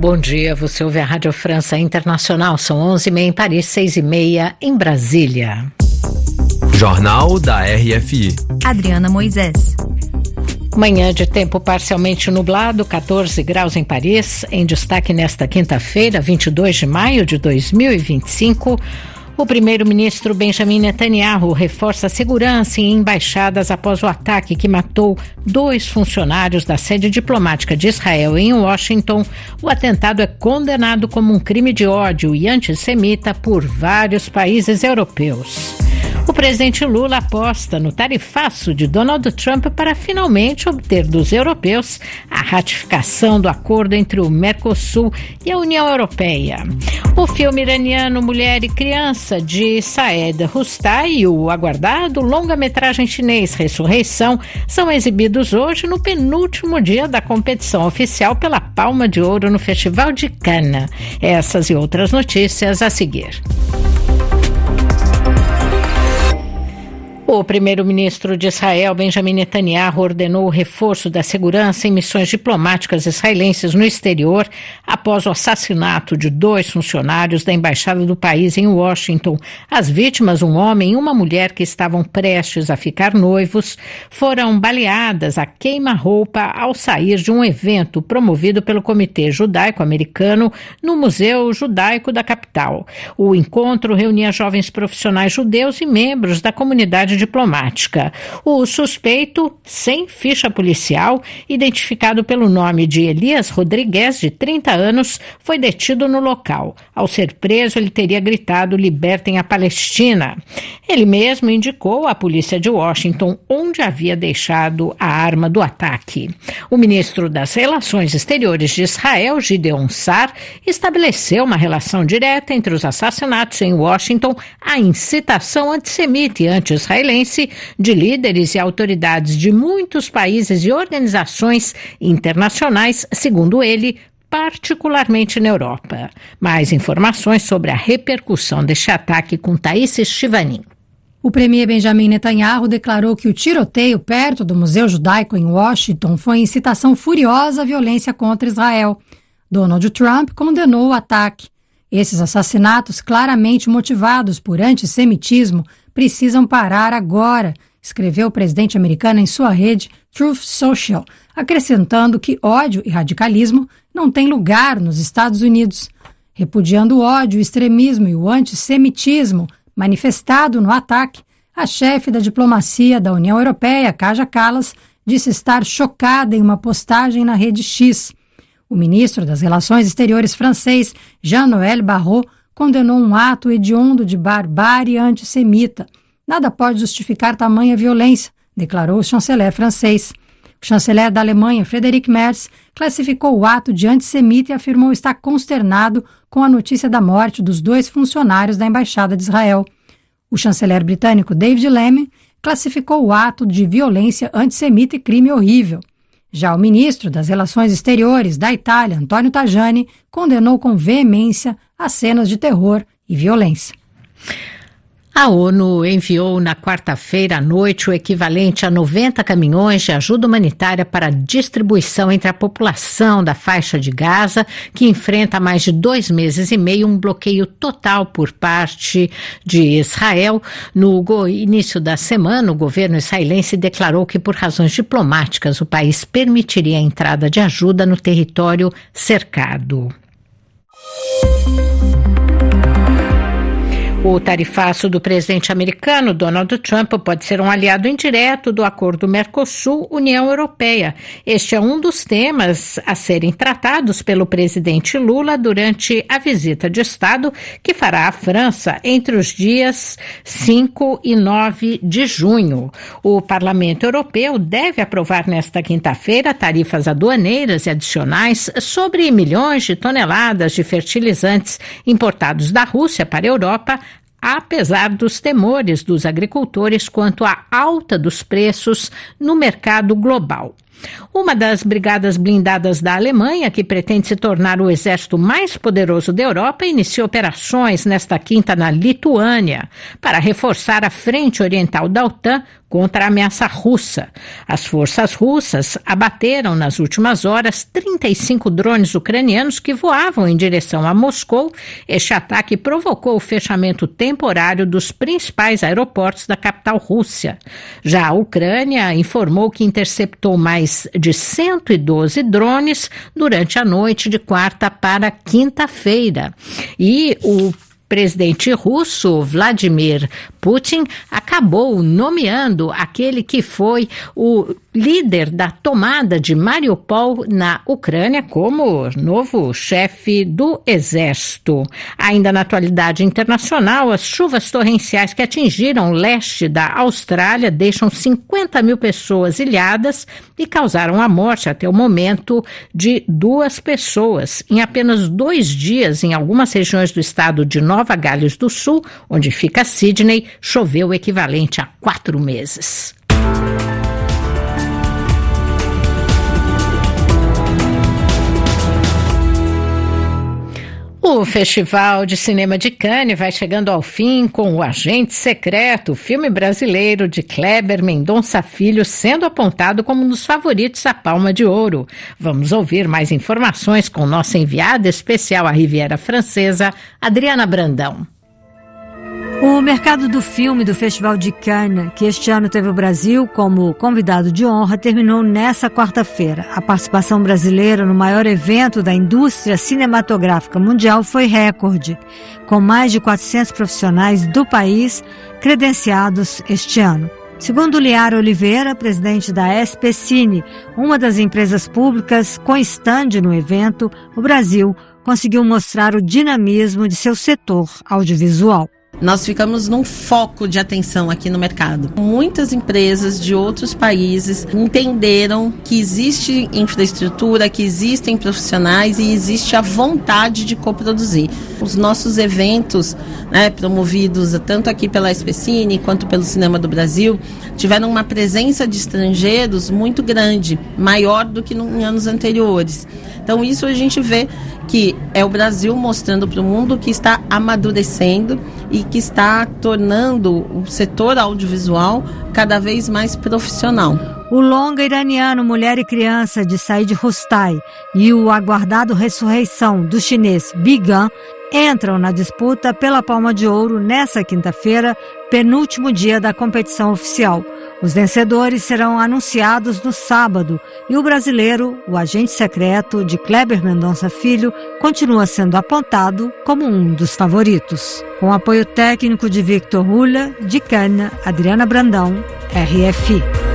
Bom dia, você ouve a Rádio França Internacional, são 11h30 em Paris, 6h30 em Brasília. Jornal da RFI. Adriana Moisés. Manhã de tempo parcialmente nublado, 14 graus em Paris. Em destaque nesta quinta-feira, 22 de maio de 2025, o primeiro-ministro Benjamin Netanyahu reforça a segurança em embaixadas após o ataque que matou 2 funcionários da sede diplomática de Israel em Washington. O atentado é condenado como um crime de ódio e antissemita por vários países europeus. O presidente Lula aposta no tarifaço de Donald Trump para finalmente obter dos europeus a ratificação do acordo entre o Mercosul e a União Europeia. O filme iraniano Mulher e Criança, de Saed Rustai, e o aguardado longa-metragem chinês Ressurreição são exibidos hoje no penúltimo dia da competição oficial pela Palma de Ouro no Festival de Cannes. Essas e outras notícias a seguir. O primeiro-ministro de Israel, Benjamin Netanyahu, ordenou o reforço da segurança em missões diplomáticas israelenses no exterior após o assassinato de 2 funcionários da embaixada do país em Washington. As vítimas, um homem e uma mulher que estavam prestes a ficar noivos, foram baleadas a queima-roupa ao sair de um evento promovido pelo Comitê Judaico-Americano no Museu Judaico da capital. O encontro reunia jovens profissionais judeus e membros da comunidade diplomática. O suspeito, sem ficha policial, identificado pelo nome de Elias Rodrigues, de 30 anos, foi detido no local. Ao ser preso, ele teria gritado "Libertem a Palestina". Ele mesmo indicou à polícia de Washington onde havia deixado a arma do ataque. O ministro das Relações Exteriores de Israel, Gideon Sar, estabeleceu uma relação direta entre os assassinatos em Washington, a incitação antissemita e anti-israelense de líderes e autoridades de muitos países e organizações internacionais, segundo ele, particularmente na Europa. Mais informações sobre a repercussão deste ataque com Thaís Estivanin. O premier Benjamin Netanyahu declarou que o tiroteio perto do Museu Judaico em Washington foi incitação furiosa à violência contra Israel. Donald Trump condenou o ataque. Esses assassinatos, claramente motivados por antissemitismo, precisam parar agora, escreveu o presidente americano em sua rede Truth Social, acrescentando que ódio e radicalismo não têm lugar nos Estados Unidos. Repudiando o ódio, o extremismo e o antissemitismo manifestado no ataque, a chefe da diplomacia da União Europeia, Kaja Kallas, disse estar chocada em uma postagem na rede X. O ministro das Relações Exteriores francês, Jean-Noël Barrot, condenou um ato hediondo de barbárie antissemita. Nada pode justificar tamanha violência, declarou o chanceler francês. O chanceler da Alemanha, Friedrich Merz, classificou o ato de antissemita e afirmou estar consternado com a notícia da morte dos 2 funcionários da Embaixada de Israel. O chanceler britânico David Lammy classificou o ato de violência antissemita e crime horrível. Já o ministro das Relações Exteriores da Itália, Antonio Tajani, condenou com veemência as cenas de terror e violência. A ONU enviou na quarta-feira à noite o equivalente a 90 caminhões de ajuda humanitária para distribuição entre a população da faixa de Gaza, que enfrenta há mais de 2 meses e meio um bloqueio total por parte de Israel. No início da semana, o governo israelense declarou que, por razões diplomáticas, o país permitiria a entrada de ajuda no território cercado. O tarifaço do presidente americano Donald Trump pode ser um aliado indireto do acordo Mercosul-União Europeia. Este é um dos temas a serem tratados pelo presidente Lula durante a visita de Estado que fará à França entre os dias 5 e 9 de junho. O Parlamento Europeu deve aprovar nesta quinta-feira tarifas aduaneiras e adicionais sobre milhões de toneladas de fertilizantes importados da Rússia para a Europa, apesar dos temores dos agricultores quanto à alta dos preços no mercado global. Uma das brigadas blindadas da Alemanha, que pretende se tornar o exército mais poderoso da Europa, inicia operações nesta quinta na Lituânia para reforçar a frente oriental da OTAN contra a ameaça russa. As forças russas abateram nas últimas horas 35 drones ucranianos que voavam em direção a Moscou. Este ataque provocou o fechamento temporário dos principais aeroportos da capital russa. Já a Ucrânia informou que interceptou mais de 112 drones durante a noite de quarta para quinta-feira. E o presidente russo Vladimir Putin acabou nomeando aquele que foi o líder da tomada de Mariupol na Ucrânia como novo chefe do exército. Ainda na atualidade internacional, as chuvas torrenciais que atingiram o leste da Austrália deixam 50 mil pessoas ilhadas e causaram a morte até o momento de 2 pessoas. Em apenas 2 dias, em algumas regiões do estado de Nova Gales do Sul, onde fica Sydney, choveu o equivalente a 4 meses. O Festival de Cinema de Cannes vai chegando ao fim com O Agente Secreto, filme brasileiro de Kleber Mendonça Filho, sendo apontado como um dos favoritos à Palma de Ouro. Vamos ouvir mais informações com nossa enviada especial à Riviera Francesa, Adriana Brandão. O mercado do filme do Festival de Cannes, que este ano teve o Brasil como convidado de honra, terminou nesta quarta-feira. A participação brasileira no maior evento da indústria cinematográfica mundial foi recorde, com mais de 400 profissionais do país credenciados este ano. Segundo Liara Oliveira, presidente da SP Cine, uma das empresas públicas com estande no evento, o Brasil conseguiu mostrar o dinamismo de seu setor audiovisual. Nós ficamos num foco de atenção aqui no mercado. Muitas empresas de outros países entenderam que existe infraestrutura, que existem profissionais e existe a vontade de coproduzir. Os nossos eventos, promovidos tanto aqui pela SP Cine quanto pelo Cinema do Brasil, tiveram uma presença de estrangeiros muito grande, maior do que em anos anteriores. Então isso a gente vê que é o Brasil mostrando para o mundo que está amadurecendo e que está tornando o setor audiovisual cada vez mais profissional. O longa iraniano Mulher e Criança, de Said Rustai, e o aguardado Ressurreição, do chinês Bigan, entram na disputa pela Palma de Ouro nesta quinta-feira, penúltimo dia da competição oficial. Os vencedores serão anunciados no sábado e o brasileiro, O Agente Secreto, de Kleber Mendonça Filho, continua sendo apontado como um dos favoritos. Com apoio técnico de Victor Rula, de Cannes, Adriana Brandão, RFI.